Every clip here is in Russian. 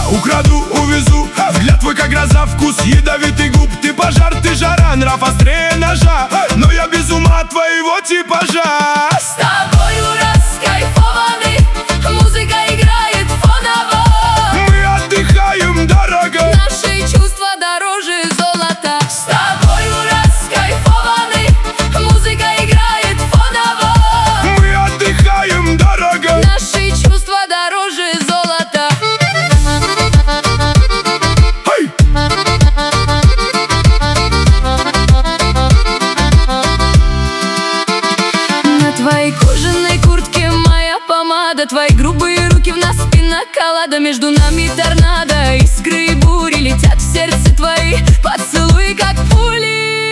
украду, увезу. Взгляд твой как гроза, вкус ядовитый губ. Ты пожар, ты жара, нрав острее ножа. Но я без ума от твоего типажа. С тобою раскайфованы, музыка играет фоново. Мы отдыхаем дорого, Наши чувства дороже золота. С тобою раскайфованы, музыка играет фоново. мы отдыхаем дорого. Наши чувства дороже золота. Эй! На твоей кожаной куртке моя помада, твои грубые руки в нас пинаколада. Между нами торнадо, искры и бури летят в сердце твои поцелуи, как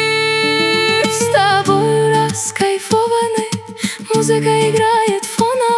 пули. С тобой раскайфованы, музыка играет фоново.